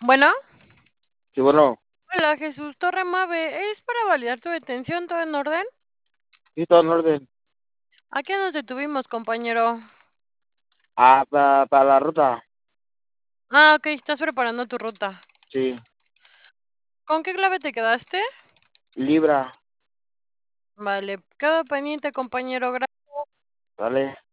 Bueno, Sí, bueno, hola Jesús Torre Mave, es para validar tu detención, ¿todo en orden? sí, todo en orden. ¿A qué nos detuvimos, compañero? Ah, para la ruta, Ah, ok, estás preparando tu ruta. sí. ¿Con qué clave te quedaste? Libra, Vale, quedo pendiente, compañero. ¿vale?